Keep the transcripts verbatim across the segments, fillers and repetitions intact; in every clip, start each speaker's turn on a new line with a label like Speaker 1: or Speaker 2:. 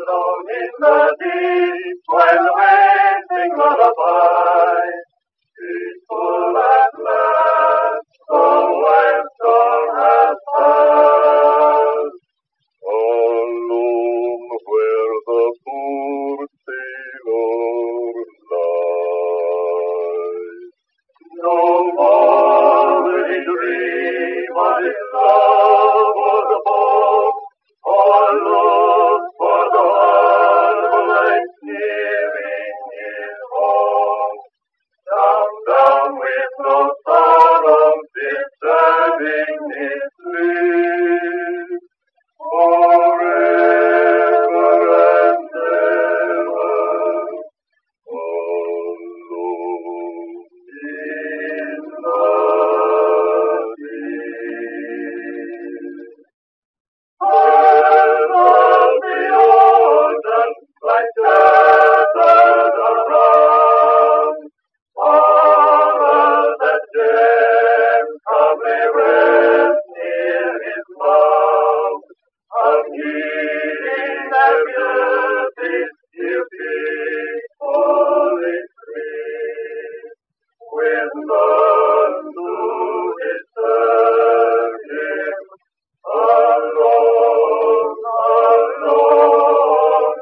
Speaker 1: Alone in the deep, while we sing lullaby, peaceful at last, the wild storm has passed. Alone where the poor sailor lies, no more will he dream of his love or the hope, or look for the harbor lights nearing his home. Down, down with no sorrow, disturbing his sleep, forever and ever, alone in the deep. Birds of the ocean lie scattered around, all that gently rest near his mouth, unheeding their beauties, you peacefully sleep, with none to disturb him. Alone, alone,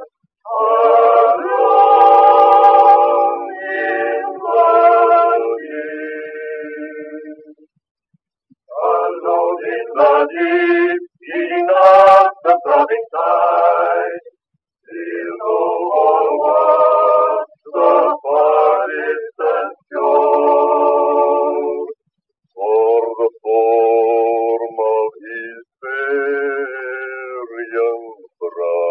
Speaker 1: alone in the deep. Alone in the deep, eating up the throbbing tide, still no more watch the far distant shore, for the form of his fair young bride.